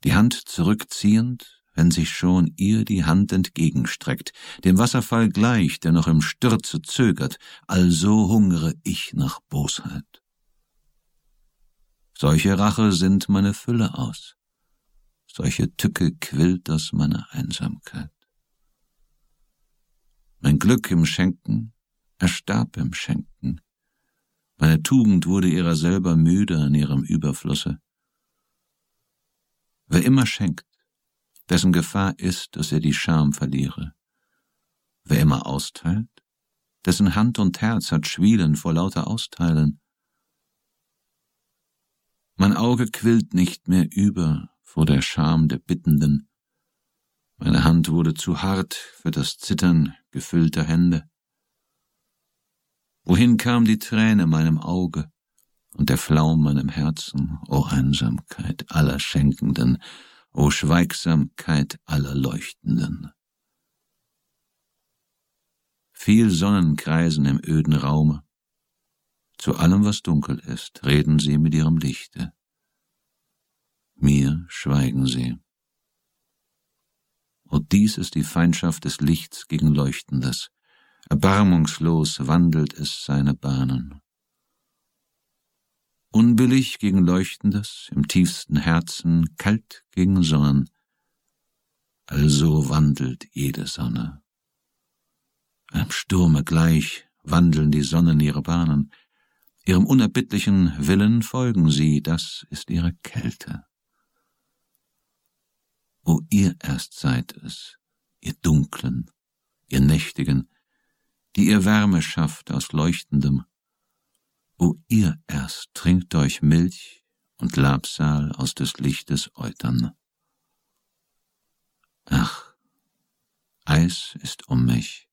die Hand zurückziehend, wenn sich schon ihr die Hand entgegenstreckt, dem Wasserfall gleich, der noch im Stürze zögert, also hungere ich nach Bosheit. Solche Rache sinnt meine Fülle aus, solche Tücke quillt aus meiner Einsamkeit. Mein Glück im Schenken erstarb im Schenken, meine Tugend wurde ihrer selber müde an ihrem Überflusse. Wer immer schenkt, dessen Gefahr ist, dass er die Scham verliere. Wer immer austeilt, dessen Hand und Herz hat Schwielen vor lauter Austeilen. Mein Auge quillt nicht mehr über vor der Scham der Bittenden. Meine Hand wurde zu hart für das Zittern gefüllter Hände. Wohin kam die Träne meinem Auge und der Flaum meinem Herzen, o Einsamkeit aller Schenkenden, o Schweigsamkeit aller Leuchtenden? Viel Sonnen kreisen im öden Raume. Zu allem, was dunkel ist, reden sie mit ihrem Lichte. Mir schweigen sie. Und dies ist die Feindschaft des Lichts gegen Leuchtendes. Erbarmungslos wandelt es seine Bahnen. Unbillig gegen Leuchtendes, im tiefsten Herzen, kalt gegen Sonnen. Also wandelt jede Sonne. Einem Sturme gleich wandeln die Sonnen ihre Bahnen. Ihrem unerbittlichen Willen folgen sie, das ist ihre Kälte. O ihr erst seid es, ihr Dunklen, ihr Nächtigen, die ihr Wärme schafft aus Leuchtendem. O ihr erst trinkt euch Milch und Labsal aus des Lichtes Eutern. Ach, Eis ist um mich,